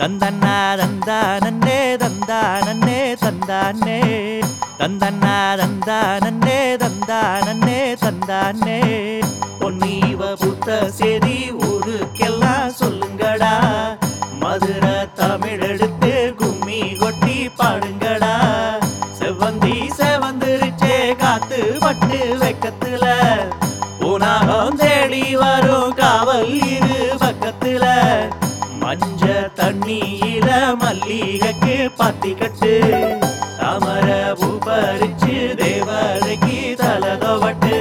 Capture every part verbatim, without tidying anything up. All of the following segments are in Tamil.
தந்தன்னா தந்தானே தந்தானே தந்தானே தந்தன்னா தந்தானே தந்தானே தந்தானே பொன்னீவ புத்த சேதி ஊருக்கெல்லாம் சொல்லுங்கடா மதுரை தமிழ் எடுத்து கும்மி கொட்டி பாடுங்கடா செவ்வந்தி செவந்திருச்சே காத்து பட்டு வெக்கத்துல உனாகம் தேடி வரும் காவல் இரு பக்கத்துல மஞ்ச தண்ணியில மல்லிகைக்கு பாத்தி கட்டு தாமர பூ பறிச்சு தேவதைக்கு தலதோவட்டு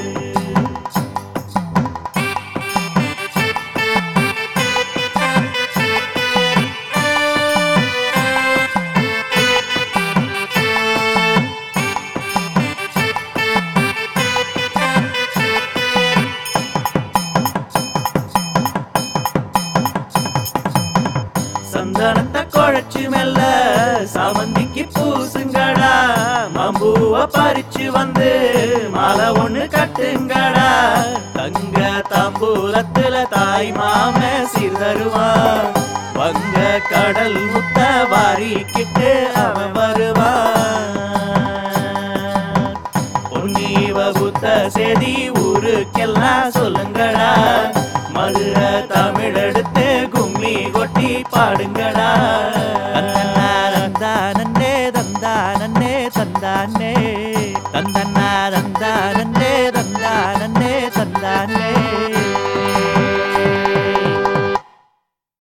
சந்தனத்தை குழைச்சு மெல்ல சாமந்திக்கு பூசுங்கடா மாம்பூவ பறிச்சு வந்து மாலை ஒண்ணு கட்டுங்கடா தங்க தாம்பூலத்துல தாய் மாம சீர்தருவான் வங்க கடல் முத்த வாரிக்கிட்டு அவன் வருவான் பொன்னீவ புத்த சேதி ஊருக்கெல்லாம் சொல்லுங்கடா மதுரை தமிழ் எடுத்து கும்மி கொட்டி பாடுங்கடா.